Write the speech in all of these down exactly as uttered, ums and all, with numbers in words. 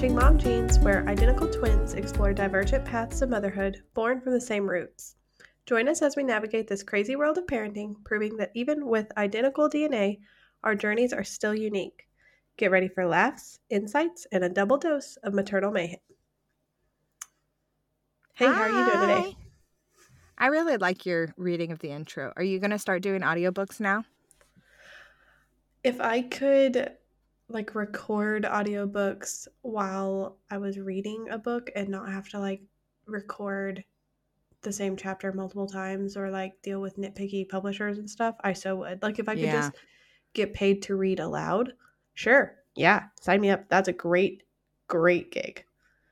Swapping Mom Genes, where identical twins explore divergent paths of motherhood born from the same roots. Join us as we navigate this crazy world of parenting, proving that even with identical D N A, our journeys are still unique. Get ready for laughs, insights, and a double dose of maternal mayhem. Hey, Hi. How are you doing today? I really like your reading of the intro. Are you going to start doing audiobooks now? If I could like record audiobooks while I was reading a book and not have to like record the same chapter multiple times or like deal with nitpicky publishers and stuff, I so would. Like if I could Yeah. just get paid to read aloud, sure. Yeah, sign me up. That's a great, great gig.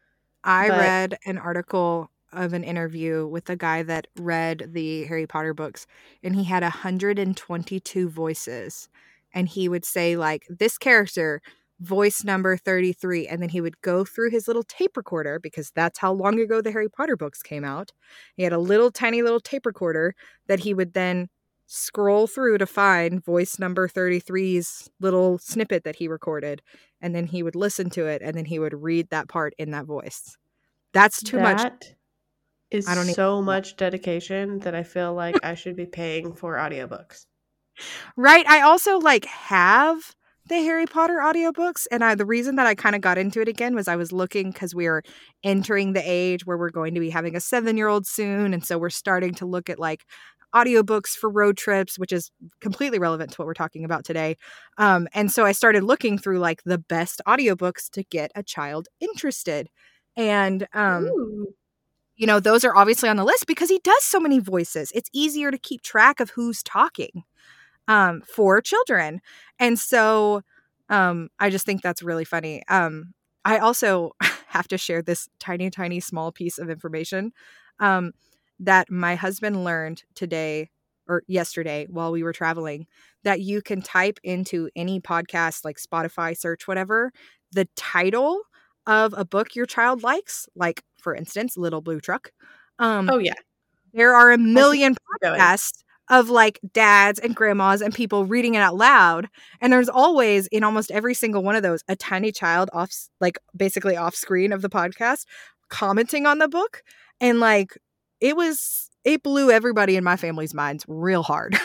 I But- read an article of an interview with a guy that read the Harry Potter books, and he had one hundred twenty-two voices. And he would say, like, this character, voice number thirty-three, and then he would go through his little tape recorder, because that's how long ago the Harry Potter books came out. He had a little tiny little tape recorder that he would then scroll through to find voice number thirty-three's little snippet that he recorded, and then he would listen to it, and then he would read that part in that voice. That's too much. That is I don't so much dedication that I feel like I should be paying for audiobooks. Right. I also like have the Harry Potter audiobooks, and I, the reason that I kind of got into it again was I was looking because we are entering the age where we're going to be having a seven-year-old soon, and so we're starting to look at like audiobooks for road trips, which is completely relevant to what we're talking about today. Um, and so I started looking through like the best audiobooks to get a child interested. And um Ooh. you know, those are obviously on the list because he does so many voices. It's easier to keep track of who's talking um, for children. And so um, I just think that's really funny. Um, I also have to share this tiny, tiny, small piece of information um, that my husband learned today or yesterday while we were traveling, that you can type into any podcast like Spotify, search, whatever, the title of a book your child likes, like, for instance, Little Blue Truck. Um, oh, yeah. There are a million podcasts of like dads and grandmas and people reading it out loud. And there's always, in almost every single one of those, a tiny child off, like basically off screen of the podcast commenting on the book. And like, it was, it blew everybody in my family's minds real hard.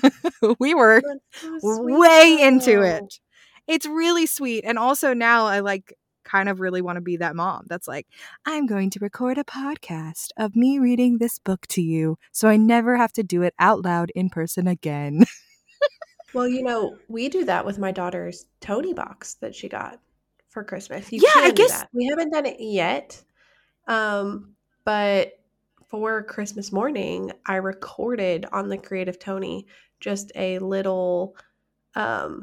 We were so way though. into it. It's really sweet. And also now I like kind of really want to be that mom that's like, I'm going to record a podcast of me reading this book to you so I never have to do it out loud in person again. Well, you know, we do that with my daughter's Tony box that she got for Christmas. You yeah, can I guess do that. We haven't done it yet. Um, but for Christmas morning, I recorded on the Creative Tony just a little um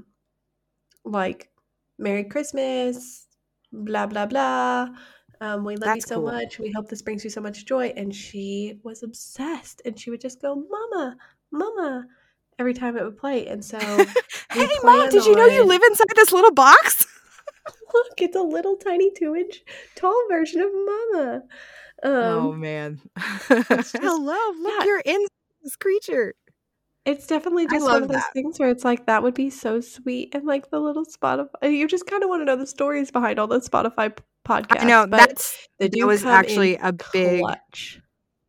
like Merry Christmas, blah blah blah. Um, we love That's you so cool. much. We hope this brings you so much joy. And she was obsessed, and she would just go, "Mama, Mama," every time it would play. And so, hey, Mom, did you know you live inside this little box? Look, it's a little tiny two-inch tall version of Mama. Um, oh man! Just, hello, look, yeah. You're in this creature. It's definitely just one of those that. things where it's like, that would be so sweet. And like the little Spotify, you just kind of want to know the stories behind all the Spotify p- podcasts. I know, but that's, that was actually a big, clutch.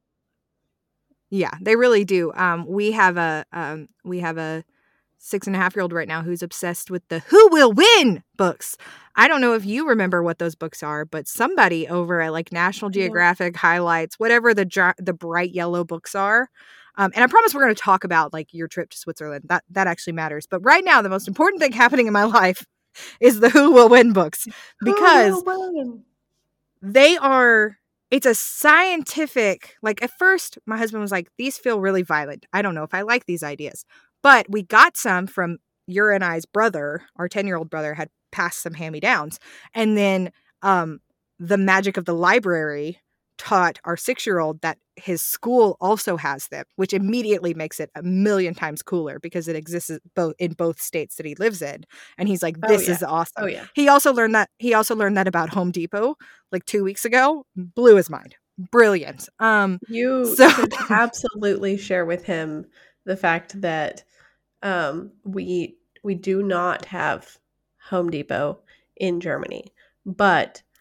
Yeah, they really do. Um, we have a, um, we have a six and a half year old right now who's obsessed with the Who Will Win books. I don't know if you remember what those books are, but somebody over at like National Geographic yeah. highlights, whatever the, the bright yellow books are. Um, and I promise we're going to talk about like your trip to Switzerland. That that actually matters. But right now, the most important thing happening in my life is the Who Will Win books, because win? they are, it's a scientific, like at first my husband was like, these feel really violent. I don't know if I like these ideas. But we got some from your and I's brother. Our ten-year-old brother had passed some hand-me-downs. And then um, the magic of the library taught our six-year-old that his school also has them, which immediately makes it a million times cooler because it exists both in both states that he lives in. And he's like, this oh, yeah. is awesome. Oh, yeah. He also learned that he also learned that about Home Depot like two weeks ago. Blew his mind. Brilliant. Um, you so- should absolutely share with him the fact that um, we we do not have Home Depot in Germany, but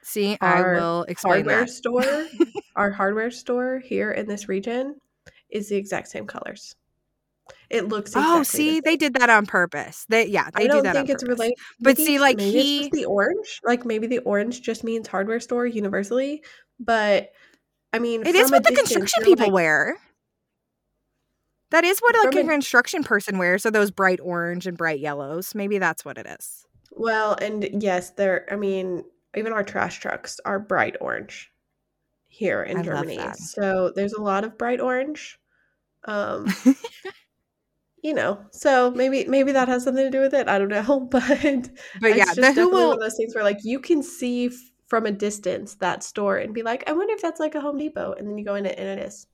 See, I Our will explain hardware that. store, our hardware store here in this region is the exact same colors. It looks exactly Oh, see, the they same. did that on purpose. They yeah, they I do don't that on think it's purpose. related. But Maybe see, it's like maybe it's just he the orange. Like maybe the orange just means hardware store universally. But I mean, it is from a what the distance, construction you're people like wear. That is what like from a a construction person wears, so those bright orange and bright yellows. Maybe that's what it is. well, and yes, there. I mean, even our trash trucks are bright orange here in I love Germany. that. So there's a lot of bright orange. Um, you know, so maybe maybe that has something to do with it. I don't know, but But it's yeah, the just Who definitely one will of those things where like you can see f- from a distance that store and be like, I wonder if that's like a Home Depot, and then you go in it and it is.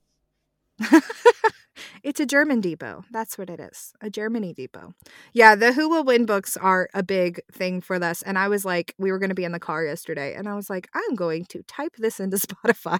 It's a German depot. That's what it is. A Germany depot. Yeah, the Who Will Win books are a big thing for us. And I was like, we were going to be in the car yesterday. And I was like, I'm going to type this into Spotify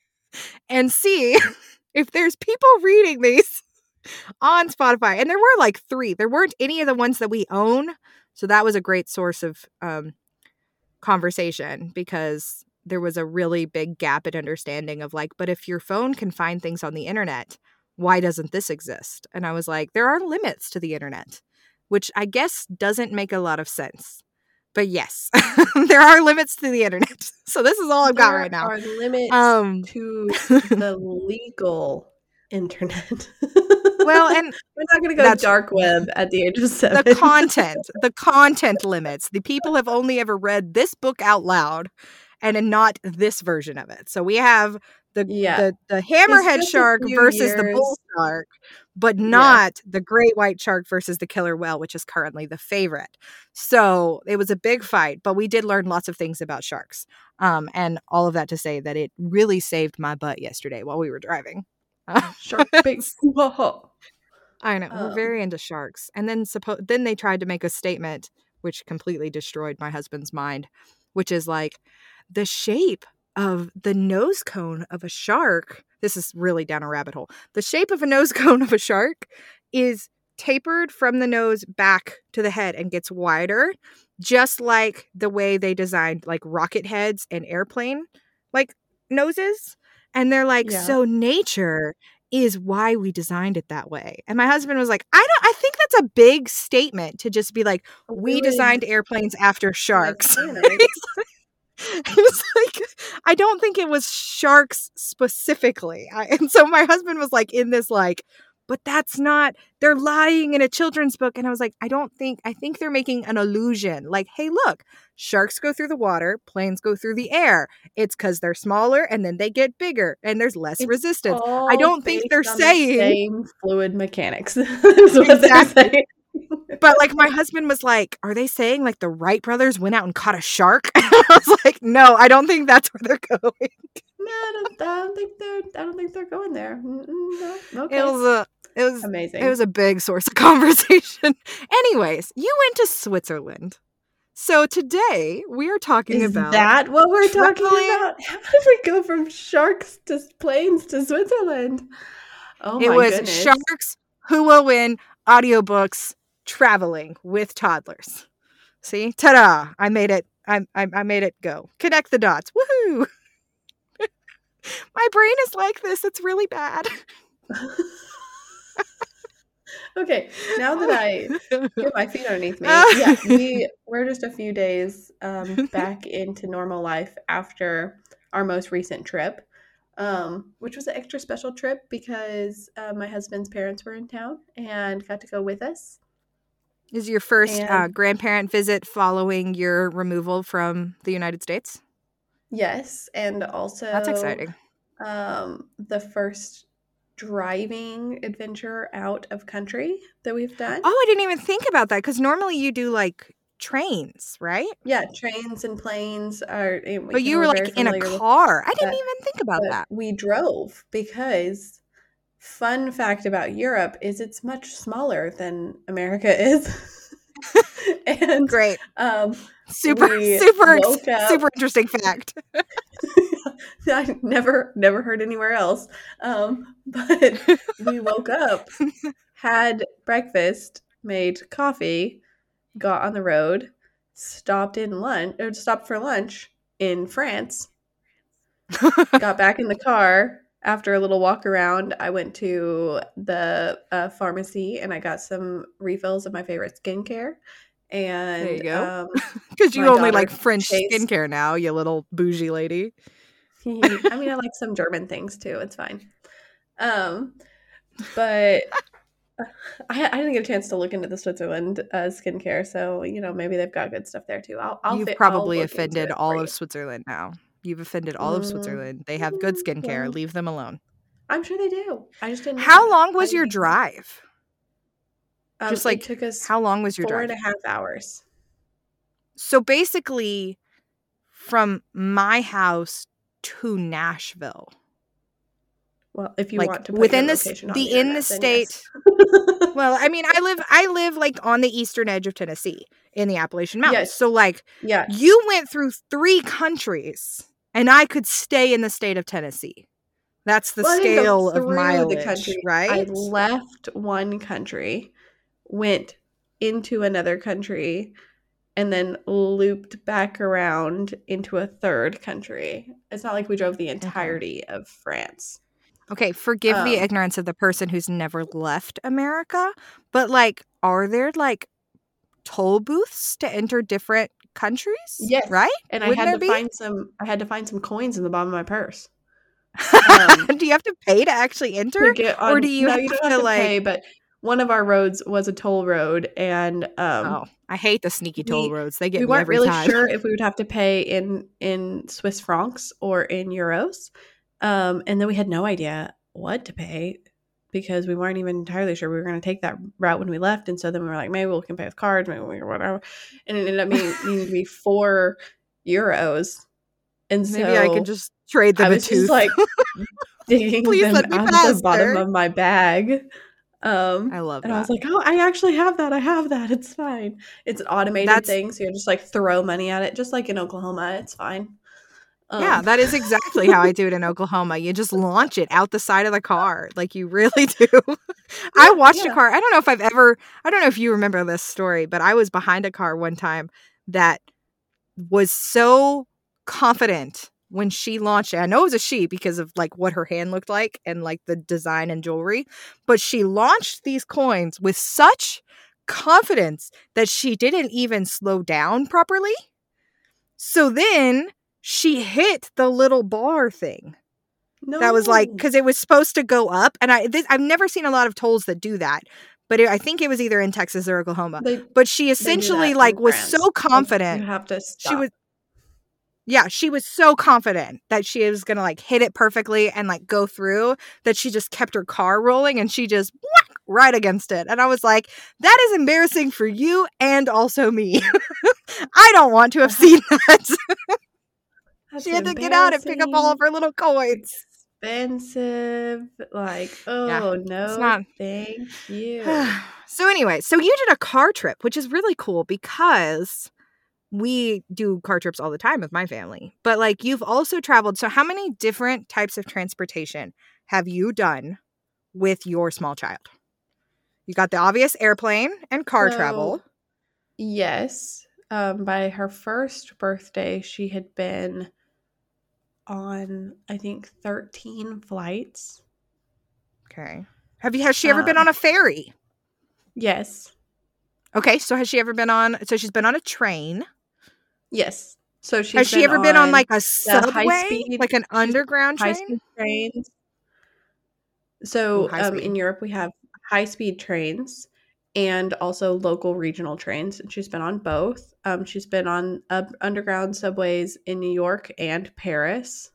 and see if there's people reading these on Spotify. And there were like three. There weren't any of the ones that we own. So that was a great source of um, conversation because there was a really big gap in understanding of like, but if your phone can find things on the internet, why doesn't this exist? And I was like, there are limits to the internet, which I guess doesn't make a lot of sense. But yes, there are limits to the internet. So this is all I've got There right now. are limits Um, to the legal internet. well, and we're not going to go that's dark web at the age of seven. the content, the content limits. The people have only ever read this book out loud and not this version of it. So we have the Yeah. the the It's hammerhead just a shark few versus the years. bull shark, but Yeah. not the great white shark versus the killer whale, which is currently the favorite. So it was a big fight, but we did learn lots of things about sharks. Um, and all of that to say that it really saved my butt yesterday while we were driving. Shark bait. Whoa. I know. We're Um, very into sharks. And then suppo- then they tried to make a statement which completely destroyed my husband's mind, which is like the shape of the nose cone of a shark. This is really down a rabbit hole. The shape of a nose cone of a shark is tapered from the nose back to the head and gets wider, just like the way they designed like rocket heads and airplane like noses. And they're like, yeah. so nature is why we designed it that way. And my husband was like, I don't I think that's a big statement to just be like, we Fluid designed airplanes after sharks. mechanics. He was like, I don't think it was sharks specifically. I, and so my husband was like in this like, but that's not, they're lying in a children's book. And I was like, I don't think, I think they're making an illusion. Like, hey, look, sharks go through the water, planes go through the air. It's because they're smaller and then they get bigger and there's less It's resistance. all I don't think based they're on the saying same fluid mechanics. Is what exactly. they're saying. But like my husband was like, are they saying like the Wright brothers went out and caught a shark? I was like, no, I don't think that's where they're going. No, I don't, I don't think they're. I don't think they're going there. Mm-mm, no. Okay. It was a, it was amazing. It was a big source of conversation. Anyways, you went to Switzerland, so today we are talking Is about that what we're talking traveling. about? How did we go from sharks to planes to Switzerland? Oh It my was goodness! Sharks Who Will Win audiobooks traveling with toddlers. See, ta-da! I made it. I I, I made it go. Connect the dots. Woohoo! My brain is like this. It's really bad. Okay, now that I get my feet underneath me, yeah, we we're just a few days um, back into normal life after our most recent trip, um, which was an extra special trip because uh, my husband's parents were in town and got to go with us. Is your first And uh, grandparent visit following your removal from the United States? yes, and also That's exciting. Um, the first driving adventure out of country that we've done. Oh, I didn't even think about that because normally you do like trains, right? Yeah, trains and planes are. But you were like in a car. I didn't that, even think about that. We drove because fun fact about Europe is it's much smaller than America is. And great. Um, super, super, super interesting fact. I never, never heard anywhere else. Um, but we woke up, had breakfast, made coffee, got on the road, stopped in lunch or stopped for lunch, in France. Got back in the car after a little walk around. I went to the uh, pharmacy and I got some refills of my favorite skincare. And there you go. um, Because you my only daughter like French chased- skincare now, you little bougie lady. I mean, I like some German things too. It's fine. Um, but I, I didn't get a chance to look into the Switzerland uh, skincare, so you know maybe they've got good stuff there too. I'll, I'll You've fit, probably I'll look offended into it all for of you. Switzerland now. You've offended all of Mm, Switzerland. They have good skincare. well, Leave them alone. I'm sure they do. I just didn't. How long was I- your drive? Um, Just it like, took us how long was your four drive? and a half hours. So basically, from my house to Nashville. Well, if you like want to put within your the location on the the in the internet, then state. yes. Well, I mean, I live I live like on the eastern edge of Tennessee in the Appalachian Mountains. Yes. So like, yeah, you went through three countries, and I could stay in the state of Tennessee. That's the well, I didn't go scale of through mileage, the country. right? I left one country, went into another country, and then looped back around into a third country. It's not like we drove the entirety okay. of France. Okay, forgive um, the ignorance of the person who's never left America, but like, are there like toll booths to enter different countries? Yes, right. And Wouldn't I had to be? find some. I had to find some coins in the bottom of my purse. Um, do you have to pay to actually enter, to on, or do you? No, have you don't to, have to like... pay. But one of our roads was a toll road, and um, oh, I hate the sneaky toll we, roads. They get we me weren't every really time. sure if we would have to pay in in Swiss francs or in euros, um, and then we had no idea what to pay because we weren't even entirely sure we were going to take that route when we left. And so then we were like, maybe we can pay with cards, maybe we, or whatever. And it ended up being, needing to be four euros. And so maybe I can just trade them I a was tooth. just like digging Please them let me out faster. of the bottom of my bag. Um, I love and that. I was like, oh, I actually have that. I have that. It's fine. It's an automated That's... thing. So you just like throw money at it, just like in Oklahoma. It's fine. Um, yeah, that is exactly how I do it in Oklahoma. You just launch it out the side of the car. Like you really do. Yeah, I watched yeah. a car. I don't know if I've ever, I don't know if you remember this story, but I was behind a car one time that was so confident when she launched it. I know it was a she because of like what her hand looked like and like the design and jewelry, but she launched these coins with such confidence that she didn't even slow down properly. So then she hit the little bar thing. No. That was like, because it was supposed to go up. And I, this, I've never seen a lot of tolls that do that. But it, I think it was either in Texas or Oklahoma. They, but she essentially like was France. so confident. You have to stop. She was, yeah, she was so confident that she was going to like hit it perfectly and like go through that she just kept her car rolling and she just whack, right against it. And I was like, that is embarrassing for you and also me. I don't want to have seen that. That's she had to get out and pick up all of her little coins. Expensive. Like, oh, yeah, no, not... thank you. So anyway, so you did a car trip, which is really cool because we do car trips all the time with my family. But like you've also traveled. So how many different types of transportation have you done with your small child? You got the obvious airplane and car so, travel. Yes. Um, by her first birthday, she had been on, I think, thirteen flights. Okay. Have you, has she ever um, been on a ferry? Yes. Okay. So has she ever been on, so she's been on a train. Yes. So she's Has she ever been on like a subway, speed, like an underground train? High-speed trains. So Ooh, um, in Europe, we have high-speed trains and also local regional trains. And she's been on both. Um, she's been on uh, underground subways in New York and Paris.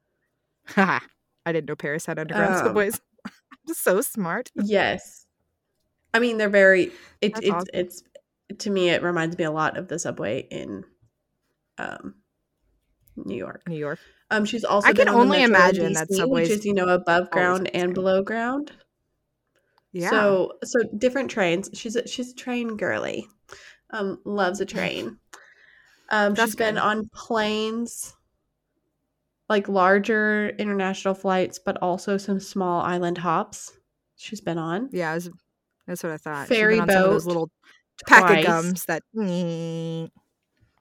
I didn't know Paris had underground um, subways. Just so smart. Yes. I mean, they're very, it, it's, awesome. it's, to me, it reminds me a lot of the subway in um, New York. New York. Um, she's also I been can on only the Metro imagine D C, that subways, which is, you know, above ground and below ground. Yeah. So, so different trains. She's a, she's a train girly. Um, loves a train. Um, she's been good. on planes, like larger international flights, but also some small island hops. She's been on. Yeah, was, that's what I thought. Ferry she's been on boat. Some of those little pack twice. of gums that. Mm,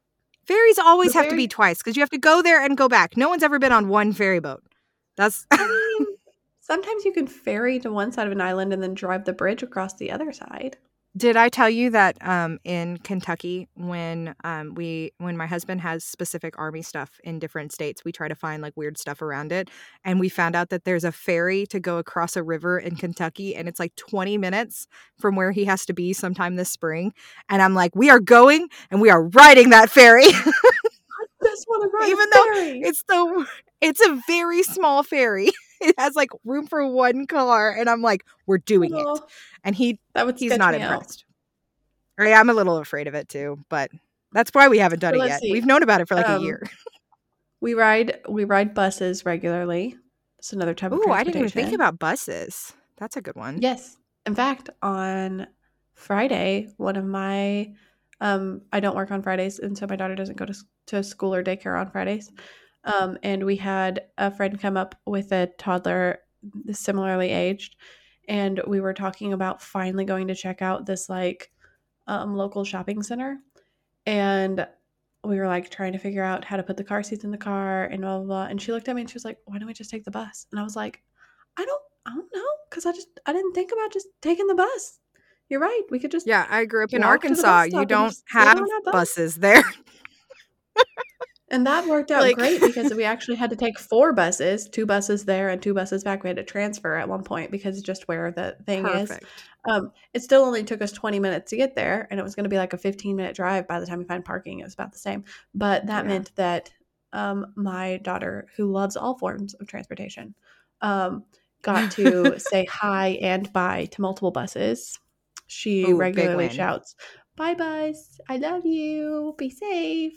Ferries always The have to be ferry- twice because you have to go there and go back. No one's ever been on one ferry boat. That's I mean, sometimes you can ferry to one side of an island and then drive the bridge across the other side. Did I tell you that um, in Kentucky, when um, we when my husband has specific Army stuff in different states, we try to find like weird stuff around it, and we found out that there's a ferry to go across a river in Kentucky, and it's like twenty minutes from where he has to be sometime this spring. And I'm like, we are going and we are riding that ferry, I just want to ride even a though ferry. it's the it's a very small ferry. It has like room for one car, and I'm like, we're doing it. Oh, And he that would he's sketch not me out. impressed. Or, yeah, I'm a little afraid of it too, but that's why we haven't done So it let's yet. see. We've known about it for like Um, a year. We ride we ride buses regularly. It's another type of Ooh, I didn't even transportation. think about buses. That's a good one. Yes. In fact, on Friday, one of my um I don't work on Fridays, and so my daughter doesn't go to s- to school or daycare on Fridays. Um, and we had a friend come up with a toddler similarly aged, and we were talking about finally going to check out this like um, local shopping center, and we were like trying to figure out how to put the car seats in the car and blah blah blah. And she looked at me and she was like, "Why don't we just take the bus?" And I was like, "I don't, I don't know, because I just I didn't think about just taking the bus. You're right. We could just Yeah, I grew up in walk to the bus Arkansas. stop You and don't just sit have on that bus." buses there. And that worked out Like- great because we actually had to take four buses, two buses there and two buses back. We had to transfer at one point because it's just where the thing Perfect. is. Um, it still only took us twenty minutes to get there, and it was going to be like a fifteen minute drive by the time we find parking. It was about the same. But that Yeah. meant that um, my daughter, who loves all forms of transportation, um, got to say hi and bye to multiple buses. She Ooh, big regularly win. shouts, "Bye, bus. I love you. Be safe."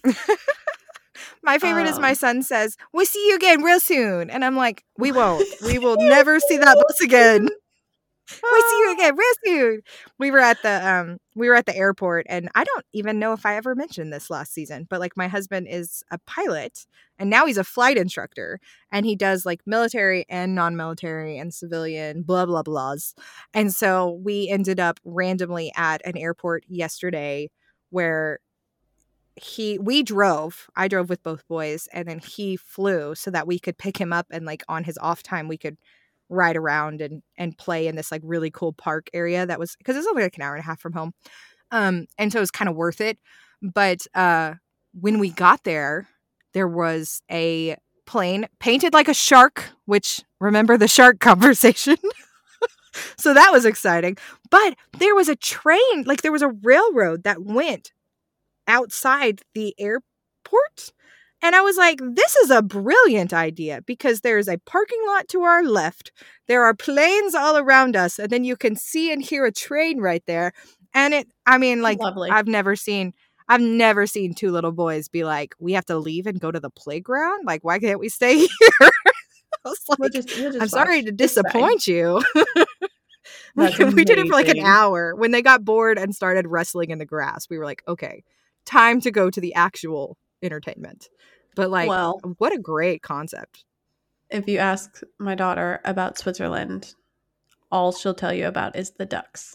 My favorite is my Um, son says, "We'll see you again real soon." And I'm like, we won't. We will never see that bus again. We'll see you again real soon. We were at the um we were at the airport, and I don't even know if I ever mentioned this last season, but like my husband is a pilot and now he's a flight instructor, and he does like military and non-military and civilian blah blah blahs. And so we ended up randomly at an airport yesterday where he we drove I drove with both boys, and then he flew so that we could pick him up, and like on his off time we could ride around and and play in this like really cool park area that was, because it's only like an hour and a half from home, um and so it was kind of worth it. But uh when we got there, there was a plane painted like a shark, which, remember the shark conversation. So that was exciting. But there was a train, like there was a railroad that went outside the airport. And I was like, this is a brilliant idea, because there's a parking lot to our left. There are planes all around us. And then you can see and hear a train right there. And it, I mean, like, Lovely. I've never seen, I've never seen two little boys be like, we have to leave and go to the playground. Like, why can't we stay here? I was like, We'll just, we'll just I'm sorry watch. to It's fine. disappoint you. That's we, we did it for like an amazing. hour. When they got bored and started wrestling in the grass, we were like, okay, time to go to the actual entertainment. But like, Well, what a great concept. if you ask my daughter about Switzerland, all she'll tell you about is the ducks.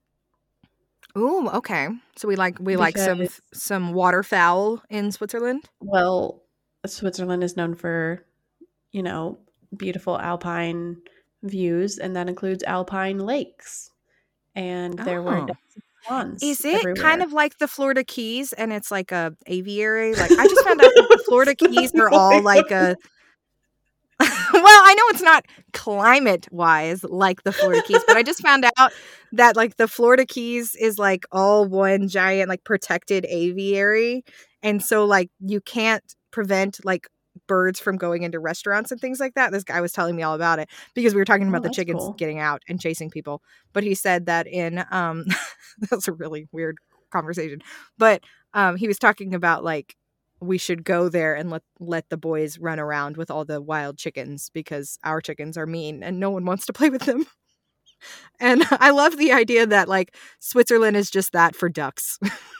Ooh, okay. So we like we like some Because- some waterfowl in Switzerland. Well, Switzerland is known for, you know, beautiful alpine views, and that includes alpine lakes. And there were Oh. ducks and swans Is it everywhere. kind of like the Florida Keys, and it's like a aviary? Like, I just found out that the Florida Keys are all like a. Well, I know it's not climate wise like the Florida Keys, but I just found out that like the Florida Keys is like all one giant like protected aviary, and so like you can't prevent like birds from going into restaurants and things like that. This guy was telling me all about it because we were talking Oh, about the that's chickens cool. getting out and chasing people. But he said that in um that's a really weird conversation. But um he was talking about like we should go there and let let the boys run around with all the wild chickens, because our chickens are mean and no one wants to play with them. And I love the idea that like Switzerland is just that for ducks.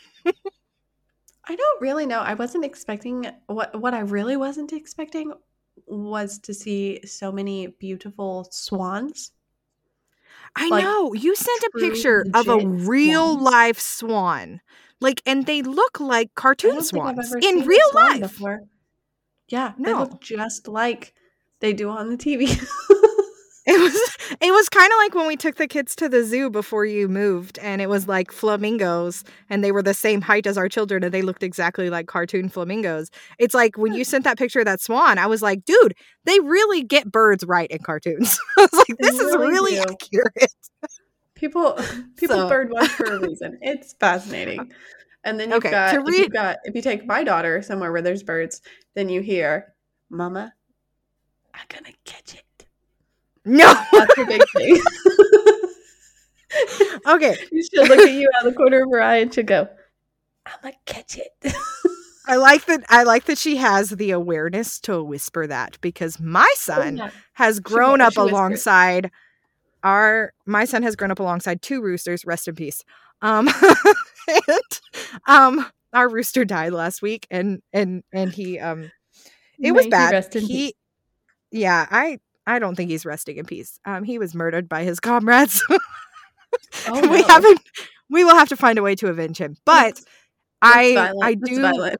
I don't really know. I wasn't expecting what what I really wasn't expecting was to see so many beautiful swans. I Like, know. You sent a true, picture of a legit real swans. life swan Like, and they look like I cartoon don't think I've swans ever in seen a real swan life. before. Yeah, they No. look just like they do on the T V. It was it was kind of like when we took the kids to the zoo before you moved, and it was like flamingos, and they were the same height as our children, and they looked exactly like cartoon flamingos. It's like when you sent that picture of that swan, I was like, dude, they really get birds right in cartoons. I was like, this They is really really do. accurate. People people So- bird watch for a reason. It's fascinating. And then you've Okay, got to if read- you've got if you take my daughter somewhere where there's birds, then you hear, "Mama, I'm gonna catch it." No. That's a big thing. Okay. She'll look at you out of the corner of her eye and she'll go, "I'm gonna catch it." I like that I like that she has the awareness to whisper that, because my son yeah. has grown up she whispers. alongside our my son has grown up alongside two roosters, rest in peace. Um and um our rooster died last week, and and and he um it was May he bad. rest in He peace. yeah, I I don't think he's resting in peace. Um he was murdered by his comrades. Oh, we no. haven't we will have to find a way to avenge him. But That's I violent. I That's do violent.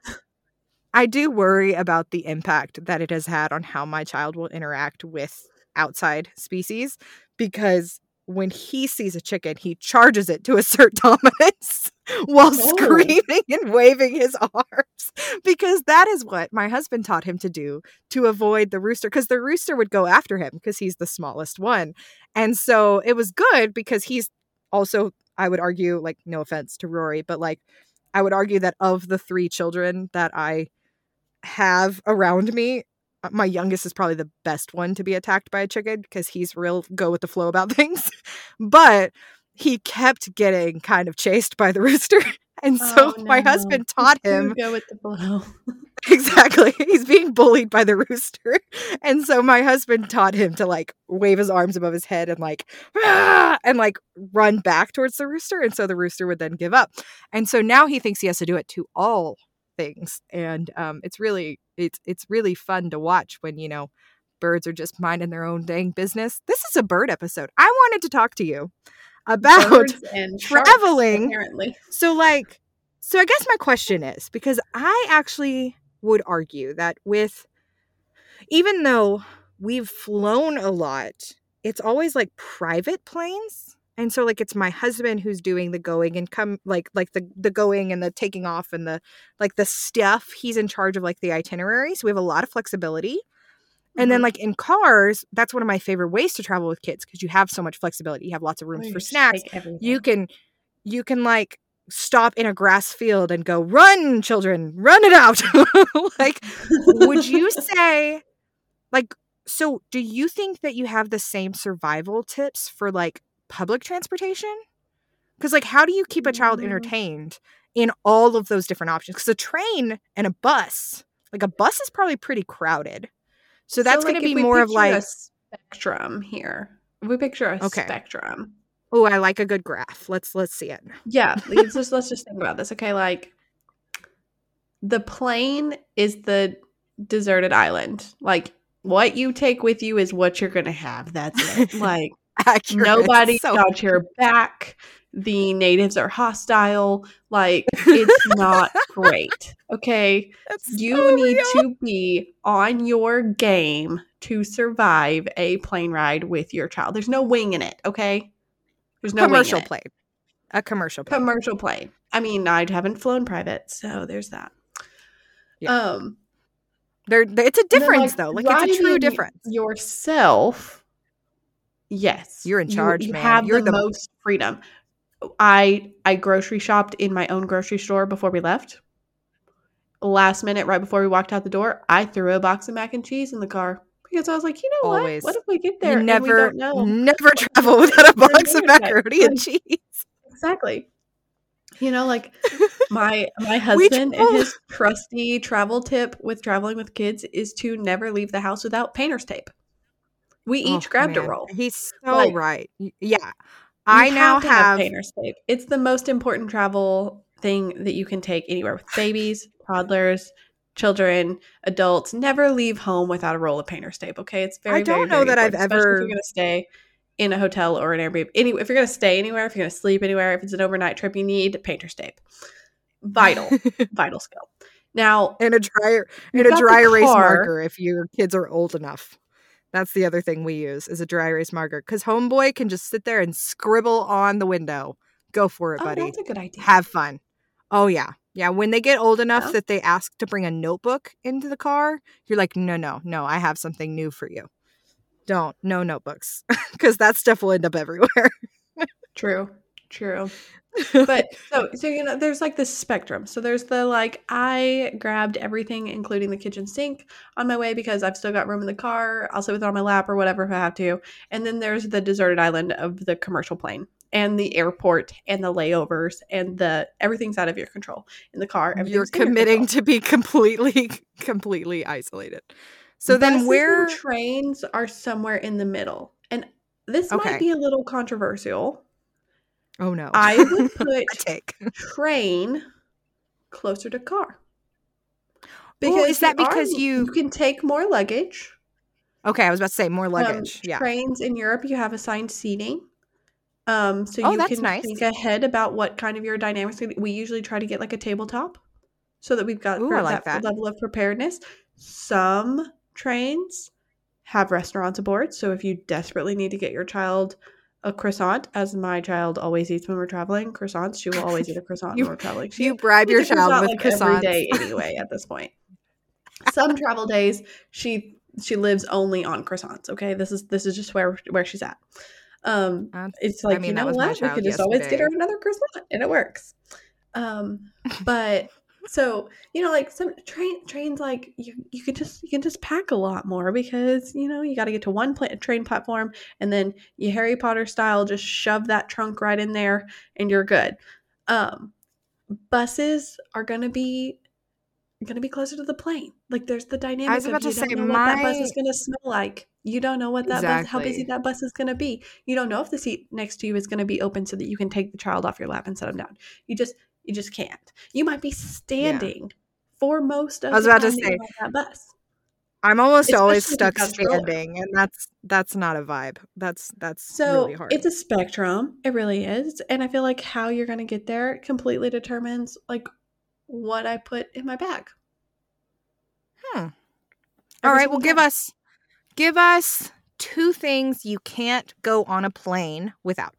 I do worry about the impact that it has had on how my child will interact with outside species, because when he sees a chicken, he charges it to assert dominance while Oh. screaming and waving his arms, because that is what my husband taught him to do to avoid the rooster, because the rooster would go after him because he's the smallest one. And so it was good because he's also, I would argue, like, no offense to Rory, but like, I would argue that of the three children that I have around me, my youngest is probably the best one to be attacked by a chicken, because he's real go with the flow about things. But he kept getting kind of chased by the rooster. And so Oh, my no. husband taught Just him. go with the flow. Exactly. He's being bullied by the rooster. And so my husband taught him to like wave his arms above his head and like, "Ah!" and like run back towards the rooster. And so the rooster would then give up. And so now he thinks he has to do it to all things. And um, it's really, it's, it's really fun to watch when, you know, birds are just minding their own dang business. This is a bird episode. I wanted to talk to you about Birds and sharks, traveling. apparently. So like, so I guess my question is, because I actually would argue that with, even though we've flown a lot, it's always like private planes. And so like, it's my husband who's doing the going and come like, like the, the going and the taking off and the, like the stuff. He's in charge of like the itinerary. So we have a lot of flexibility. And then, Mhm. like, in cars, that's one of my favorite ways to travel with kids, because you have so much flexibility. You have lots of rooms Oh, you for just snacks. take everything. You can, you can like stop in a grass field and go, run, children, run it out. Like, would you say, like, so do you think that you have the same survival tips for like public transportation? Because, like, how do you keep a child Mm. entertained in all of those different options? Because a train and a bus, like, a bus is probably pretty crowded. So that's So, going like, to if be we more of picture like, a spectrum here. If we picture a Okay. spectrum. oh, I like a good graph. Let's let's see it. Yeah, let's just let's just think about this. Okay, like the plane is the deserted island. Like what you take with you is what you're gonna have. That's it. Like Accurate. nobody's So- got your back. The natives are hostile. Like it's not great. Okay. That's You so need real. to be on your game to survive a plane ride with your child. There's no wing in it, okay? There's no commercial wing in it. plane. A commercial plane. Commercial plane. I mean, I haven't flown private, so there's that. Yeah. Um, There, there- it's a and then, difference like, though. Like it's a true driving difference. Yourself, yes, You're in you- charge, You, man. have You're the, the- most freedom. I I grocery shopped in my own grocery store before we left. Last minute, right before we walked out the door, I threw a box of mac and cheese in the car because I was like, you know Always. what? What if we get there You and never, we don't know? never travel without a We're box of doing that. macaroni and Like- cheese. Exactly. You know, like my my husband and travel- his trusty travel tip with traveling with kids is to never leave the house without painter's tape. We each Oh, grabbed man. a roll. He's so Like, right. Y- Yeah. You I now to have, painter's tape. It's the most important travel thing that you can take anywhere with babies, toddlers, children, adults. Never leave home without a roll of painter's tape. Okay, it's very. I don't very, know very that I've important, especially if ever- you're going to stay in a hotel or an Airbnb. Any, if you're going to stay anywhere, if you're going to sleep anywhere, if it's an overnight trip, you need painter's tape. vital, vital skill. Now, and a dry and a dry erase marker if your kids are old enough. That's the other thing we use is a dry erase marker because homeboy can just sit there and scribble on the window. Go for it, buddy. Oh, that's a good idea. Have fun. Oh, yeah. Yeah, when they get old enough yeah. that they ask to bring a notebook into the car, you're like, no, no, no, I have something new for you. Don't. No notebooks because that stuff will end up everywhere. True. True. But so, so, you know, there's like this spectrum. So there's the like, I grabbed everything, including the kitchen sink on my way because I've still got room in the car. I'll sit with it on my lap or whatever if I have to. And then there's the deserted island of the commercial plane and the airport and the layovers and the everything's out of your control in the car. You're committing to be completely, completely isolated. So Buses then where and trains are somewhere in the middle. And this Okay. might be a little controversial. Oh no. I would put take. train closer to car. Because is that you because are, you you can take more luggage. Okay, I was about to say more luggage. Um, yeah. Trains in Europe, you have assigned seating. Um, so Oh, you that's can nice. think ahead about what kind of your dynamics. We usually try to get like a tabletop so that we've got Ooh, for I like that, that. level of preparedness. Some trains have restaurants aboard. So if you desperately need to get your child a croissant, as my child always eats when we're traveling, croissants, she will always eat a croissant You- when we're traveling. She You bribe your eats a child croissant, with like every croissants. day anyway at this point. Some travel days she she lives only on croissants. Okay, this is this is just where where she's at. Um, Uh, it's like I mean, you that know was my what, we child could just always get her yesterday. another croissant, and it works. Um, but so you know, like some train trains, like you you could just you can just pack a lot more because you know you got to get to one pla- train platform, and then you Harry Potter style just shove that trunk right in there, and you're good. Um, buses are gonna be gonna be closer to the plane. Like there's the dynamic I was of about you to don't say know what that bus my is gonna smell like. You don't know what that bus, how busy Exactly. that bus is gonna be. You don't know if the seat next to you is gonna be open so that you can take the child off your lap and set them down. You just you just can't. You might be standing for most of I was the about to time that say you're on that bus. I'm almost always Especially if stuck you've got a stroller. standing, and that's that's not a vibe. That's that's So really hard. it's a spectrum. It really is. And I feel like how you're gonna get there completely determines like what I put in my bag. Hmm. All Every right, well single give time. us give us two things you can't go on a plane without.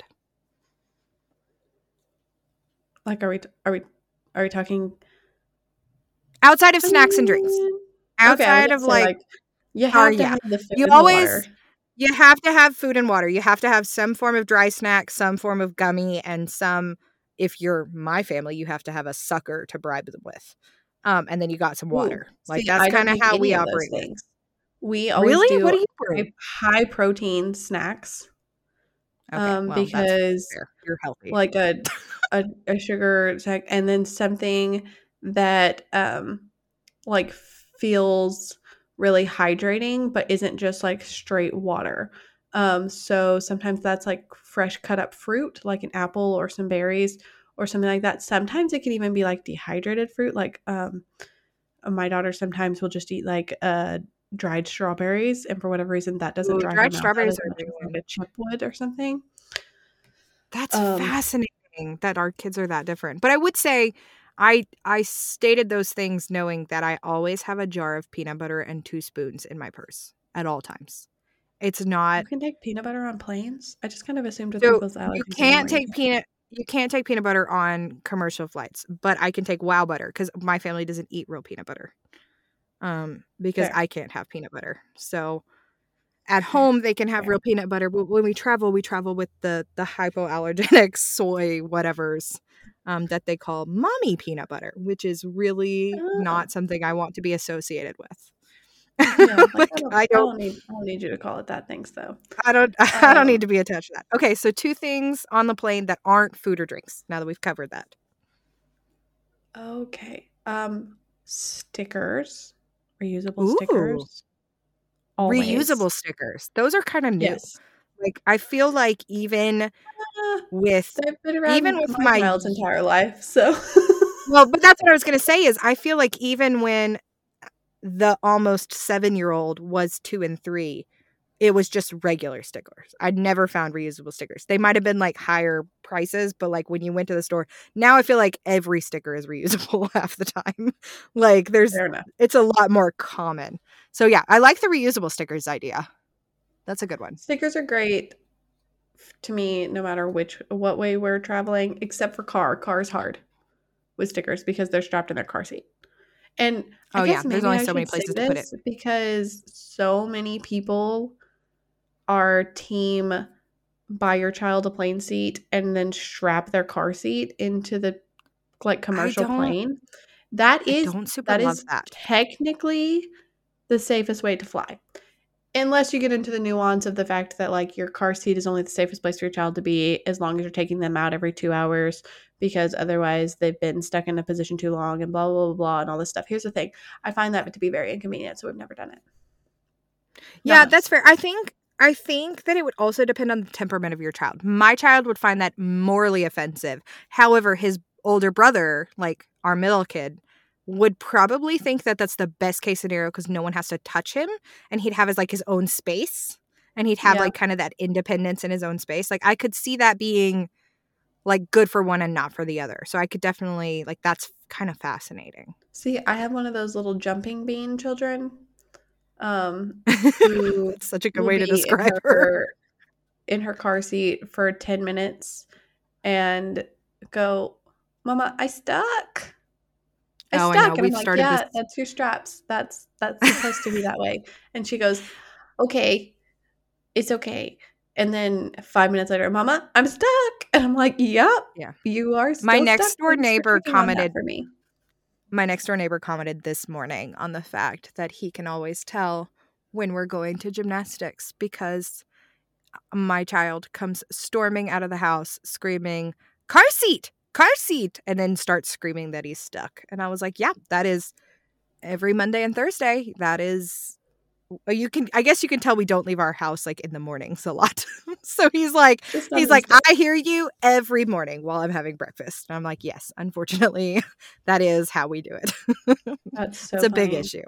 Like, are we are we are we talking Outside of snacks and drinks. Um, Outside okay, of like, you or have to yeah. have the food You and always water. you have to have food and water. You have to have some form of dry snack, some form of gummy, and some, if you're my family, you have to have a sucker to bribe them with. Um, and then you got some water. Ooh, like see, that's I don't kind of do how any we of those operate. things. We always Really? do What do you high, do? high protein snacks. Okay, Um, well, that's because fair. You're healthy. like a, a a sugar snack, and then something that um like feels really hydrating, but isn't just like straight water. Um, so sometimes that's like fresh cut up fruit, like an apple or some berries or something like that. Sometimes it can even be like dehydrated fruit. Like um, my daughter sometimes will just eat like uh dried strawberries, and for whatever reason that doesn't Ooh, dry her dried mouth out strawberries as are much as like amazing. a chip would or something. That's Um, fascinating that our kids are that different. But I would say I I stated those things knowing that I always have a jar of peanut butter and two spoons in my purse at all times. It's you not can take peanut butter on planes. I just kind of assumed with so people's allergies you and can't everything, take peanut you can't take peanut butter on commercial flights, but I can take Wow butter because my family doesn't eat real peanut butter. Um, because Fair. I can't have peanut butter. So at Fair. home they can have Fair. real peanut butter, but when we travel, we travel with the the hypoallergenic soy whatevers um, that they call mommy peanut butter, which is really Oh. not something I want to be associated with. Yeah, like, Like, I, don't, I I don't, don't need I don't need you to call it that. Thanks though. I don't, I don't Um, need to be attached to that. Okay, so two things on the plane that aren't food or drinks. Now that we've covered that, okay. Um, stickers, reusable Ooh. stickers. Always. Reusable stickers. Those are kind of new. Yes. Like I feel like even Uh, with they've been around even with my my child's entire life, so. well, but that's what I was going to say is I feel like even when the almost seven-year-old was two and three, it was just regular stickers. I'd never found reusable stickers. They might have been like higher prices, but like when you went to the store, now I feel like every sticker is reusable half the time. Like there's, Fair enough. it's a lot more common. So yeah, I like the reusable stickers idea. That's a good one. Stickers are great to me, no matter which, what way we're traveling, except for car. Car is hard with stickers because they're strapped in their car seat. And I Oh guess yeah, there's maybe only I so many should say places to put it. this because so many people are team buy your child a plane seat and then strap their car seat into the like commercial don't- plane. That I is don't super that love is that. technically the safest way to fly. Unless you get into the nuance of the fact that like your car seat is only the safest place for your child to be as long as you're taking them out every two hours because otherwise they've been stuck in a position too long and blah, blah, blah, blah, and all this stuff. Here's the thing. I find that to be very inconvenient, so we've never done it. Yeah, Not that's us. fair. I think I think that it would also depend on the temperament of your child. My child would find that morally offensive. However, his older brother, like our middle kid, would probably think that that's the best case scenario because no one has to touch him and he'd have his like his own space and he'd have Yeah. like kind of that independence in his own space. Like I could see that being like good for one and not for the other. So I could definitely like that's kind of fascinating. See, I have one of those little jumping bean children. Um, who That's such a good will way to be in describe her. her in her car seat for ten minutes and go, "Mama, I stuck. I Oh, I stuck." know. And We've I'm like, started "Yeah, this. that's your straps. That's that's supposed to be that way." And she goes, "Okay, it's okay." And then five minutes later, "Mama, I'm stuck." And I'm like, "Yep, Yeah. you are still My stuck. next door Thanks for neighbor checking on that commented for me." my next door neighbor commented this morning on the fact that he can always tell when we're going to gymnastics because my child comes storming out of the house screaming, "Car seat, car seat," and then starts screaming that he's stuck. And I was like, yeah, that is every Monday and Thursday. That is, you can, I guess you can tell we don't leave our house like in the mornings a lot. So he's like, Just on he's like, Wednesday. I hear you every morning while I'm having breakfast. And I'm like, yes, unfortunately, that is how we do it. That's so It's a big funny. issue.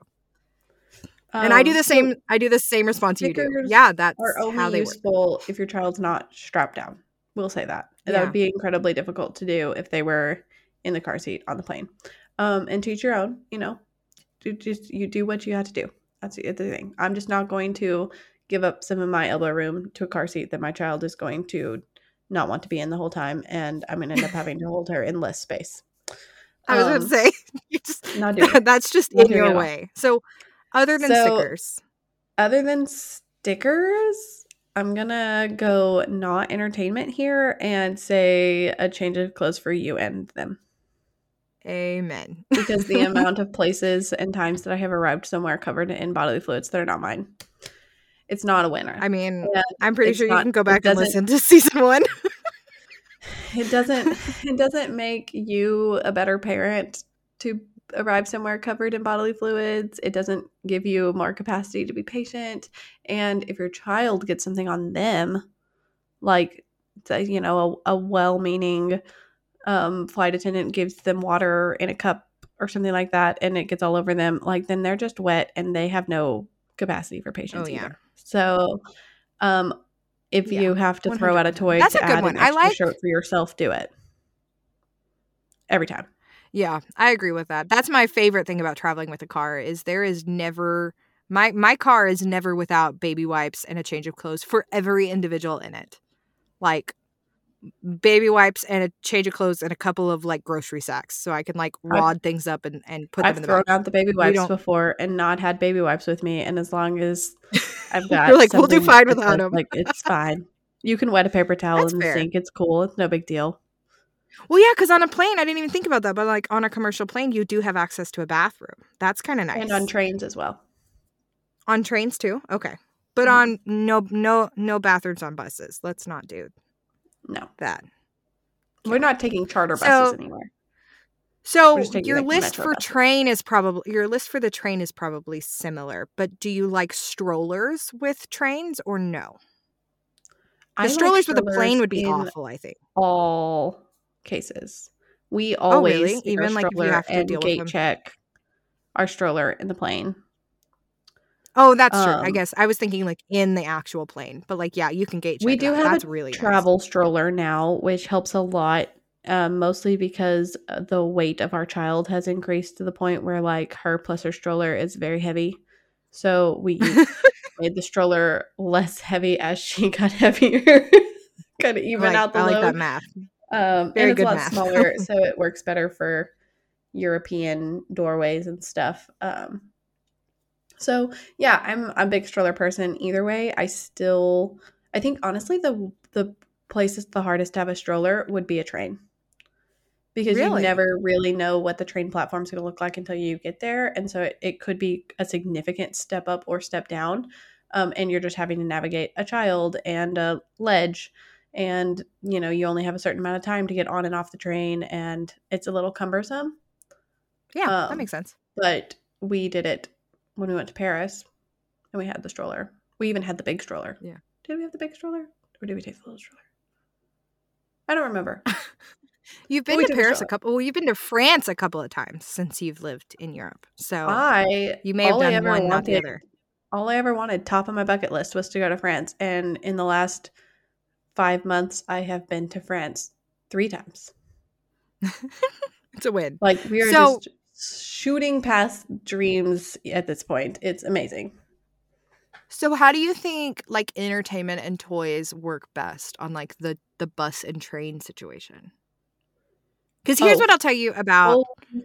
And I do Um, the so same. I do the same response you do. stickers Yeah, that's are only how they work. useful if your child's not strapped down. We'll say that. And that Yeah. would be incredibly difficult to do if they were in the car seat on the plane. Um, and to each your own, you know, do just you do what you have to do. That's the the thing. I'm just not going to give up some of my elbow room to a car seat that my child is going to not want to be in the whole time, and I'm going to end up having to hold her in less space. I was going to Um, say, you just, not doing it. that's just Not in doing it your at all. way. So, other than So- stickers, Other than stickers, I'm gonna go not entertainment here and say a change of clothes for you and them. amen. Because the amount of places and times that I have arrived somewhere covered in bodily fluids that are not mine, it's not a winner. I mean, And I'm pretty it's sure you not- can go it back and doesn't- listen to season one. It doesn't. It doesn't make you a better parent to arrive somewhere covered in bodily fluids. It doesn't give you more capacity to be patient. And if your child gets something on them, like you know, a, a well-meaning um, flight attendant gives them water in a cup or something like that, and it gets all over them, like then they're just wet and they have no capacity for patience Oh, yeah. either. So, um, if Yeah, you have to throw out a one hundred percent. toy That's to a good add one. an I extra like- shirt for yourself, do it every time. Yeah, I agree with that. That's my favorite thing about traveling with a car is there is never my my car is never without baby wipes and a change of clothes for every individual in it. Like baby wipes and a change of clothes and a couple of like grocery sacks so I can like wad things up and, and put I've them in the thrown back. out the baby We wipes don't- before and not had baby wipes with me, and as long as I've got, You're like, we'll do something fine that without says, 'em. Like it's fine. You can wet a paper towel That's in the fair. sink. It's cool. It's no big deal. Well, yeah, because on a plane, I didn't even think about that, but like on a commercial plane, you do have access to a bathroom. That's kind of nice. And on trains as well. On trains too? Okay. But Mhm. on no no no bathrooms on buses. Let's not do No, that. we're not taking charter So- buses anywhere. So We're just taking, your like, list metro for buses. train is probably your list for the train is probably similar, but do you like strollers with trains or no? I The like strollers with a plane strollers would be in awful, I think. all cases. We Oh, always really? stick Even, our like, if you stroller have to and deal with gate them? check our stroller in the plane. Oh, that's true. I Um, guess I was thinking like in the actual plane, but like, yeah, you can gauge we it. do That. have a That's really nice. travel stroller now, which helps a lot, um, mostly because uh, the weight of our child has increased to the point where like her plus her stroller is very heavy. So we made the stroller less heavy as she got heavier, kind of even Like, out the I like that load. math. Um, and Very it's a good lot math. smaller, so it works better for European doorways and stuff. Um, so yeah, I'm I'm a big stroller person. Either way, I still I think honestly the the place that's the hardest to have a stroller would be a train because you Really? never really know what the train platform's going to look like until you get there, and so it, it could be a significant step up or step down, um, and you're just having to navigate a child and a ledge, and you know you only have a certain amount of time to get on and off the train, and it's a little cumbersome. Yeah, that Um, makes sense. but we did it when we went to Paris, and we had the stroller. We even had the big stroller. Yeah. Did we have the big stroller, or did we take the little stroller? I don't remember. You've But been we to took the Paris a stroller. couple. Well, you've been to France a couple of times since you've lived in Europe. So I you may have all I done ever one, not the wanted, other. all I ever wanted, top of my bucket list, was to go to France. And in the last five months, I have been to France three times. It's a win. Like we are So, just shooting past dreams at this point. It's amazing. so how do you think like entertainment and toys work best on like the the bus and train situation? Because here's what Oh, I'll tell you about. well,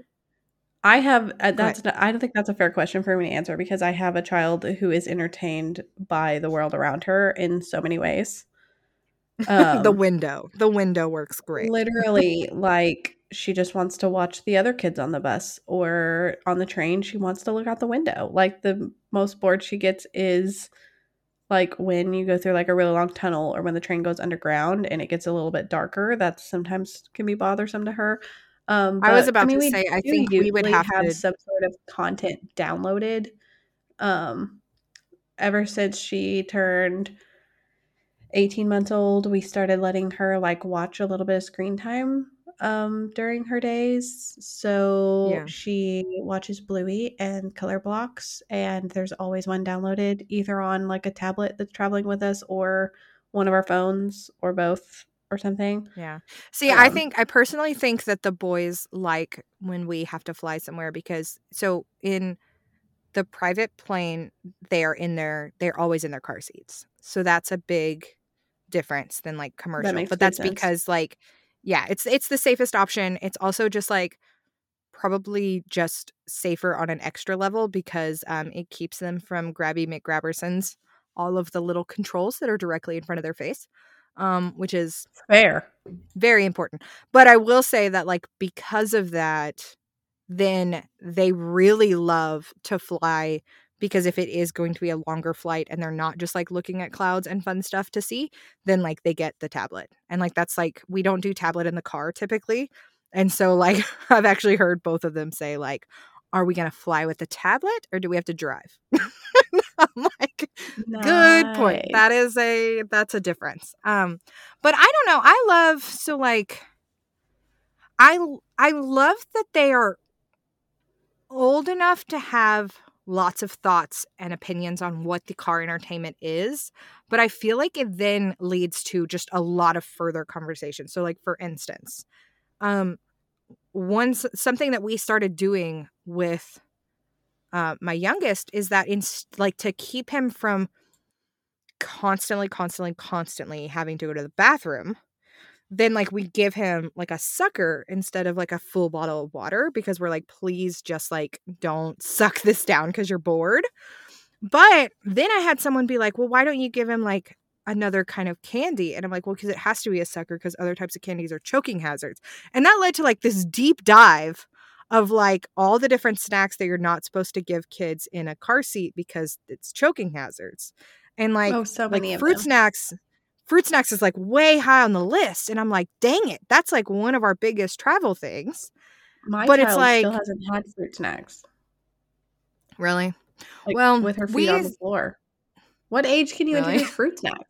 I have uh, Go ahead. that's not, I don't think that's a fair question for me to answer because I have a child who is entertained by the world around her in so many ways. The Um, window. The window works great. literally, like she just wants to watch the other kids on the bus or on the train. She wants to look out the window. Like the most bored she gets is like when you go through like a really long tunnel or when the train goes underground and it gets a little bit darker. That sometimes can be bothersome to her. Um, I was but I about mean, to we say, I do think we would usually have have to. some sort of content downloaded. Um, ever since she turned eighteen months old, we started letting her like watch a little bit of screen time um during her days. So Yeah. she watches Bluey and Color Blocks, and there's always one downloaded either on like a tablet that's traveling with us or one of our phones or both or something. Yeah. See, I Um think I personally think that the boys like when we have to fly somewhere because so in the private plane, they are in their they're always in their car seats. So that's a big difference than like that commercial. makes But good that's sense. because like yeah, it's it's the safest option. It's also just like probably just safer on an extra level because um it keeps them from grabby McGrabbersons, all of the little controls that are directly in front of their face. Um, which is Fair. very important. But I will say that, like, because of that, then they really love to fly because if it is going to be a longer flight and they're not just like looking at clouds and fun stuff to see, then like they get the tablet. And like that's like we don't do tablet in the car typically. And so like I've actually heard both of them say like, are we going to fly with the tablet or do we have to drive? I'm like, good point. Nice. That is a that's a difference. Um, but I don't know. I love so like I I love that they are old enough to have lots of thoughts and opinions on what the car entertainment is, but I feel like it then leads to just a lot of further conversation. So like for instance, um one something that we started doing with uh, my youngest is that in like to keep him from constantly, constantly, constantly having to go to the bathroom, then like we give him like a sucker instead of like a full bottle of water because we're like, please just like don't suck this down because you're bored. But then I had someone be like, well, why don't you give him like another kind of candy? And I'm like, well, because it has to be a sucker because other types of candies are choking hazards. And that led to like this deep dive of like all the different snacks that you're not supposed to give kids in a car seat because it's choking hazards. And Oh, like so like many of fruit them. snacks, fruit snacks is like way high on the list. And I'm like, dang it, that's like one of our biggest travel things. My But it's child still like, hasn't had fruit snacks. really? Like Well, with her feet on we the floor. What age can you really? introduce fruit snacks?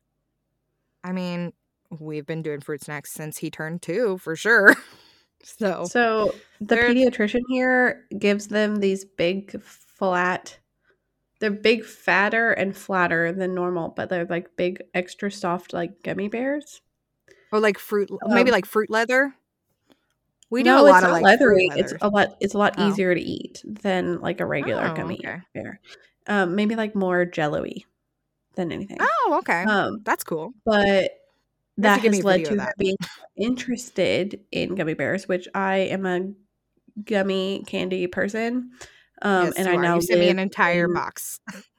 I mean, we've been doing fruit snacks since he turned two, for sure. So, So the there's pediatrician here gives them these big flat. they're big, fatter, and flatter than normal, but they're like big, extra soft, like gummy bears. Or like fruit, maybe Um, like fruit leather. We do a no, it's lot of not like fruit leathery. It's leathers. a lot. It's a lot Oh. easier to eat than like a regular Oh, gummy okay. bear. Um, maybe like more jello-y than anything. Oh, okay. Um, That's cool. but You have to that give me has a led video to of her that. being interested in gummy bears, which I am a gummy candy person. Um, Yes, and you I are. now You sent me live an entire in, box.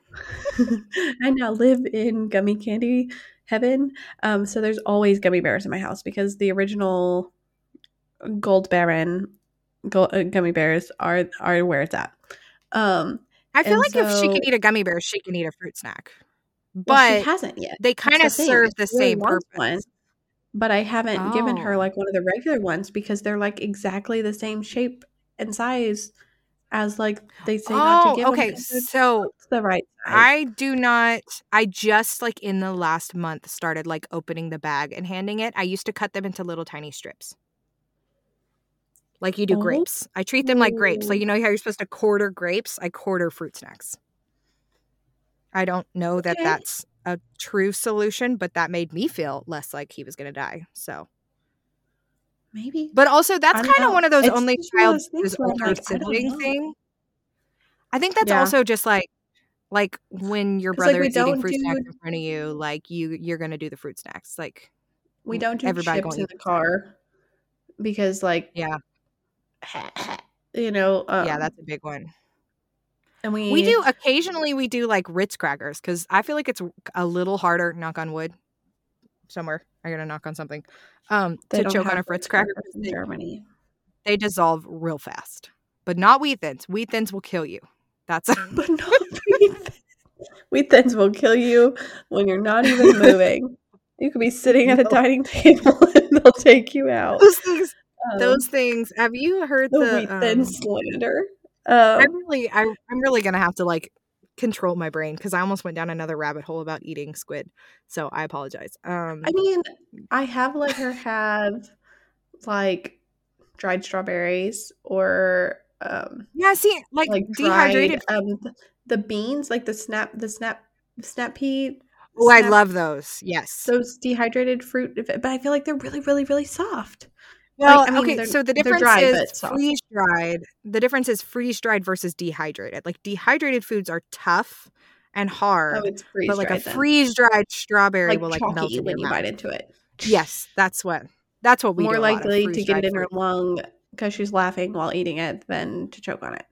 I now live in gummy candy heaven. Um, so there's always gummy bears in my house because the original Gold Baron go, uh, gummy bears are are where it's at. Um, I feel and like if she so, can eat a gummy bear, she can eat a fruit snack. well, she But hasn't yet. they That's kind the of thing. serve She the really same wants one, purpose. but I haven't given her Oh. like one of the regular ones because they're like exactly the same shape and size as like they say not to Oh, give them okay. because they're So just the right size. I do not, I just like in the last month started like opening the bag and handing it. I used to cut them into little tiny strips. Like you do Oh, grapes. I treat them like grapes. Like, you know how you're supposed to quarter grapes? I quarter fruit snacks. I don't know that okay. that's a true solution, but that made me feel less like he was going to die. So Maybe. But also, that's I don't kind of know. one of those It's only just one of child those things versus where I'm older like, I don't sibling know. thing. I think that's Yeah. also just like like when your 'Cause, like, brother we is eating don't fruit snacks do in front of you, like you you're gonna do the fruit snacks. Like we mm, don't do everybody chips gonna in eat the fruit snacks. car because, like, Yeah, you know, yeah, um, that's a big one. and We we do occasionally we do like Ritz crackers because I feel like it's a little harder. Knock on wood. Somewhere I gotta knock on something. Um, they to don't choke on have a Ritz Ritz cracker. crackers in They, Germany. they dissolve real fast, but not wheat thins. Wheat thins will kill you. That's But no, wheat thins. Wheat thins will kill you when you're not even moving. You could be sitting at a no. dining table and they'll take you out. Those things. Um, Those things. Have you heard the the? wheat thin Um, slander. I'm Um, really, I, I'm really gonna have to like control my brain because I almost went down another rabbit hole about eating squid. So I apologize. Um, I mean, I have let her have like dried strawberries or um yeah. See, like like dried dehydrated. um th- the beans, like the snap the snap snap pea Oh, I snap love those. Yes. those dehydrated fruit, but I feel like they're really really really soft. Like, Well, I mean, okay. they're So the they're difference dry is but soft. freeze dried. The difference is freeze dried versus dehydrated. Like dehydrated foods are tough and Oh, hard, it's freeze but like a dried then. freeze dried strawberry Like will like melt chalky in when your you bite mouth. into it. Yes, that's what that's what we More do a lot of likely freeze to get dried it in her fruit. lung because she's laughing while eating it than to choke on it.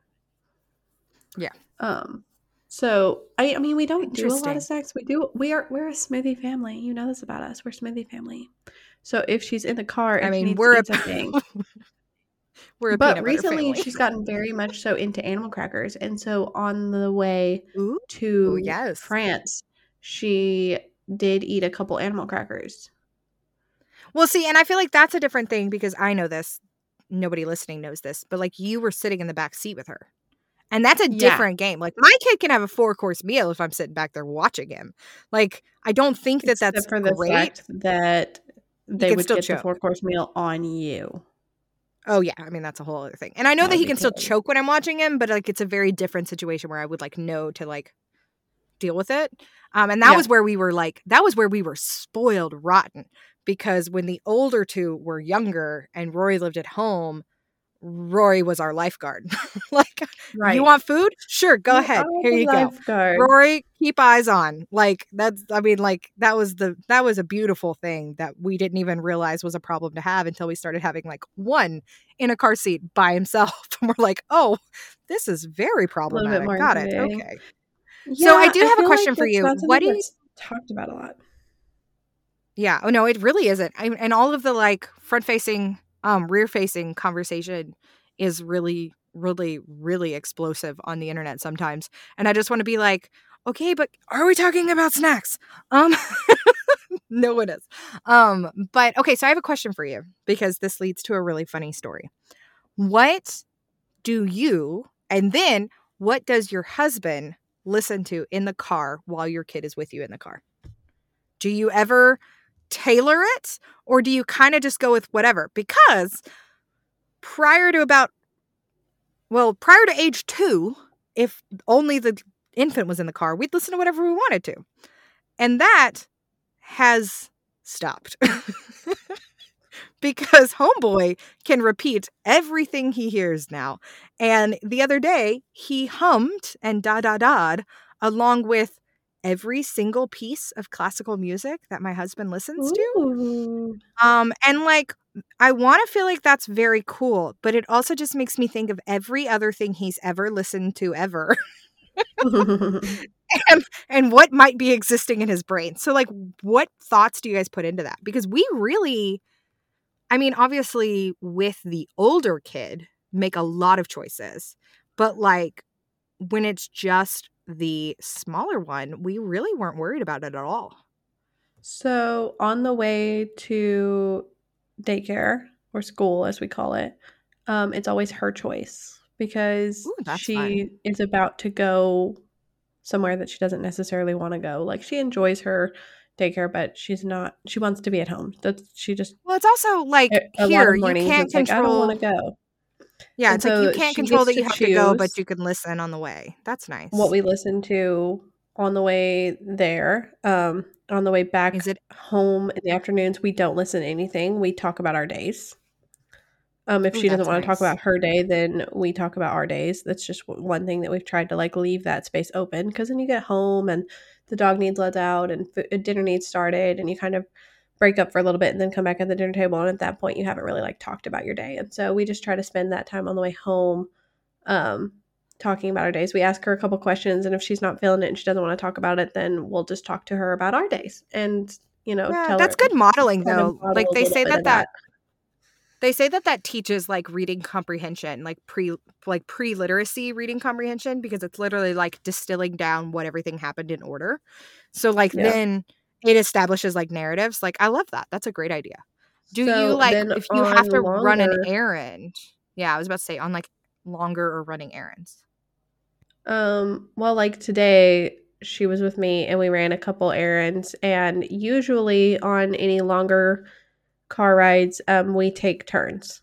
Yeah. Um. So I, I mean, we don't do a lot Interesting. of snacks. We do. We are. We're a smoothie family. You know this about us. We're a smoothie family. So if she's in the car and I she mean, needs we're to a eat something, we're a but peanut butter recently family. she's gotten very much so into animal crackers, and so on the way Ooh, to yes. France, she did eat a couple animal crackers. Well, see, and I feel like that's a different thing because I know this. Nobody listening knows this, but like you were sitting in the back seat with her. And that's a Yeah. different game. Like my kid can have a four course meal if I'm sitting back there watching him. Like I don't think that Except that's for the great. fact that they can would still get the choke. four course meal on you. Oh yeah, I mean that's a whole other thing. And I know That that would he be can still terrible. choke when I'm watching him, but like it's a very different situation where I would like know to like deal with it. Um, and that Yeah. was where we were like that was where we were spoiled rotten because when the older two were younger and Rory lived at home, Rory was our lifeguard. Like, Right. you want food? Sure, go You ahead. are Here the you go. lifeguard. Rory, keep eyes on. Like that's I mean, like that was the that was a beautiful thing that we didn't even realize was a problem to have until we started having like one in a car seat by himself. And we're like, oh, this is very A little bit problematic. more Got it. intimidating. Okay. Yeah, So I do have a feel question like for that's you. not What something do you that's talked about a lot. Yeah. Oh no, it really isn't. I, and all of the like front facing, um, rear facing conversation is really, really, really explosive on the internet sometimes. And I just want to be like, okay, but are we talking about snacks? Um, no one is. Um, but okay, so I have a question for you because this leads to a really funny story. What do you, and then what does your husband listen to in the car while your kid is with you in the car? Do you ever tailor it or do you kind of just go with whatever? Because prior to about, well, prior to age two, if only the infant was in the car, we'd listen to whatever we wanted to. And that has stopped. Because homeboy can repeat everything he hears now. And the other day, he hummed and da-da-da'd along with every single piece of classical music that my husband listens Ooh. to. Um, and like, I want to feel like that's very cool, but it also just makes me think of every other thing he's ever listened to ever. and, and what might be existing in his brain. So like, what thoughts do you guys put into that? Because we really... I mean, obviously, with the older kid, make a lot of choices. But, like, when it's just the smaller one, we really weren't worried about it at all. So, on the way to daycare, or school, as we call it, um, it's always her choice. Because Ooh, that's she fun. is about to go somewhere that she doesn't necessarily want to go. Like, she enjoys her daycare, but she's not, she wants to be at home. That's, she just, Well, it's also like, a, a here, lot of you mornings, can't it's like, I don't control... want to go. Yeah, And it's like, so you can't she control gets that you to have to go, but choose you can listen on the way. That's nice. what we listen to on the way there. Um, on the way back Is it... home in the afternoons, we don't listen to anything. We talk about our days. Um, if Ooh, she doesn't that's want to talk nice. about her day, then we talk about our days. That's just w- one thing that we've tried to like leave that space open, because then you get home and the dog needs let out and f- dinner needs started, and you kind of break up for a little bit and then come back at the dinner table, and at that point you haven't really like talked about your day. And so we just try to spend that time on the way home um talking about our days. We ask her a couple questions, and if she's not feeling it and she doesn't want to talk about it, then we'll just talk to her about our days and, you know, Yeah, tell that's her, good modeling, kind of though. model Like, a they little say bit that of that... that. They say that that teaches like reading comprehension, like pre like pre-literacy reading comprehension, because it's literally like distilling down what everything happened in order. So like Yeah. then it establishes like narratives. Like, I love that. That's a great idea. Do you So like, then if you have on to run an longer, errand? Yeah, I was about to say on like longer or running errands. um, well, like today she was with me and we ran a couple errands, and usually on any longer car rides, um, we take turns.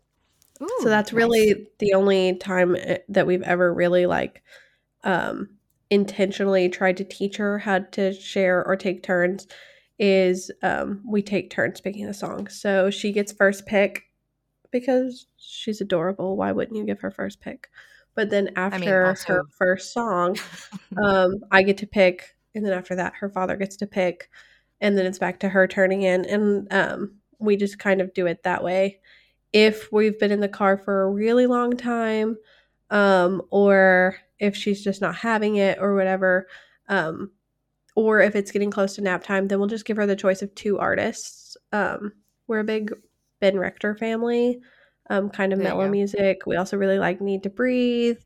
So Ooh, that's nice. really the only time eh, that we've ever really like um intentionally tried to teach her how to share or take turns is um we take turns picking a song. So she gets first pick because she's adorable. Why wouldn't you give her first pick? But then I mean, after her also, first song, um, I get to pick, and then after that, her father gets to pick, and then it's back to her turning in, and um, we just kind of do it that way. If we've been in the car for a really long time, um, or if she's just not having it or whatever, um, or if it's getting close to nap time, then we'll just give her the choice of two artists. Um, we're a big Ben Rector family, um, kind of there you mellow go. music. We also really like Need to Breathe,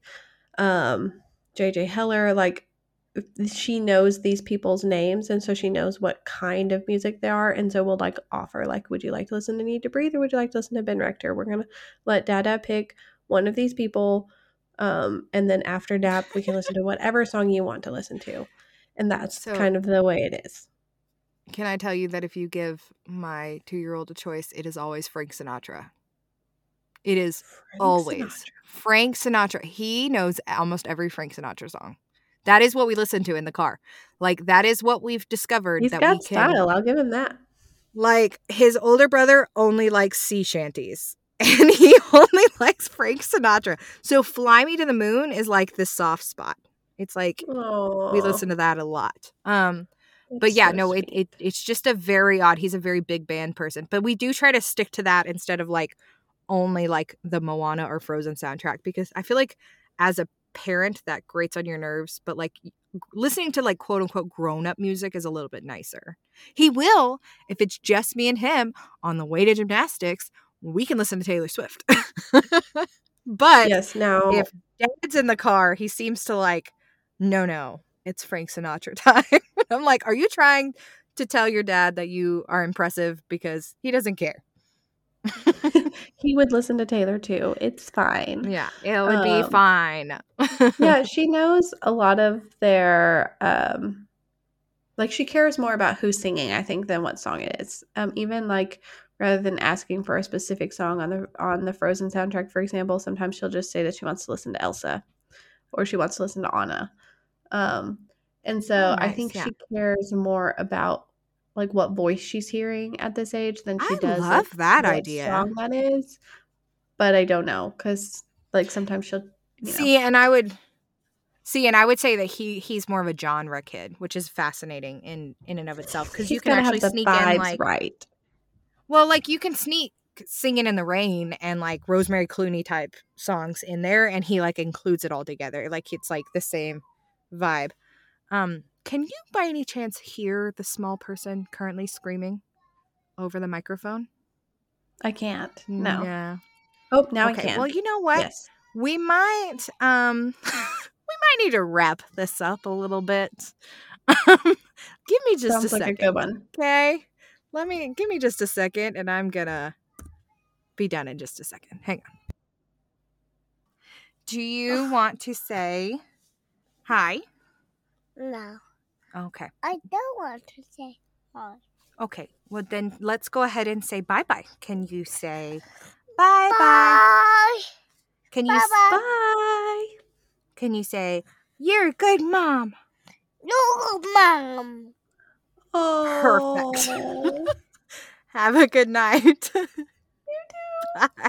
um, J J Heller. Like, she knows these people's names, and so she knows what kind of music they are. And so we'll like offer, like, would you like to listen to Need to Breathe, or would you like to listen to Ben Rector? We're gonna let Dada pick one of these people, um, and then after nap, we can listen to whatever song you want to listen to. And that's So, kind of the way it is. can I tell you that if you give my two-year-old a choice, it is always Frank Sinatra. It is Frank always Sinatra. Frank Sinatra. He knows almost every Frank Sinatra song. That is what we listen to in the car. Like, that is what we've discovered, He's that we got can... style. I'll give him that. Like, his older brother only likes sea shanties. And he only likes Frank Sinatra. So Fly Me to the Moon is like the soft spot. It's like, Oh, we listen to that a lot. Um, but yeah, so no, it, it it's just a very odd. He's a very big band person. But we do try to stick to that instead of like only like the Moana or Frozen soundtrack, because I feel like as a parent that grates on your nerves, but like listening to like quote unquote grown up music is a little bit nicer. He will, if it's just me and him on the way to gymnastics, we can listen to Taylor Swift. But yes. Now, if Dad's in the car, he seems to like, no, no, it's Frank Sinatra time. I'm like, are you trying to tell your dad that you are impressive? Because he doesn't care. he would listen to Taylor too. It's fine. Yeah, it would um, be fine. Yeah, she knows a lot of their um like, she cares more about who's singing, I think, than what song it is. Um even like, rather than asking for a specific song on the on the Frozen soundtrack, for example, sometimes she'll just say that she wants to listen to Elsa, or she wants to listen to Anna. Um, and so Oh, I nice, think yeah. she cares more about like what voice she's hearing at this age than she I does love like that what idea. song that is. But I don't know because like sometimes she'll, you See, know. and I would see, and I would say that he he's more of a genre kid, which is fascinating in in and of itself because you He's can gotta actually have the sneak in vibes like, right. well, like you can sneak Singing in the Rain and like Rosemary Clooney type songs in there, and he like includes it all together. Like it's like the same vibe. Um, can you by any chance hear the small person currently screaming over the microphone? I can't. No. No. Oh, now Okay. I can. Well, you know what? Yes. We might um we might need to wrap this up a little bit. Um, give me just Sounds a like second. a good one. Okay. Let me give me just a second and I'm gonna be done in just a second. Hang on. Do you want to say hi? No. Okay. I don't want to say hi. Okay. Well then let's go ahead and say bye bye. Can you say bye bye? Bye. Can you Bye-bye. Bye. Can you say you're a good mom? No, Mom. Oh. Perfect. Have a good night. You too. Bye.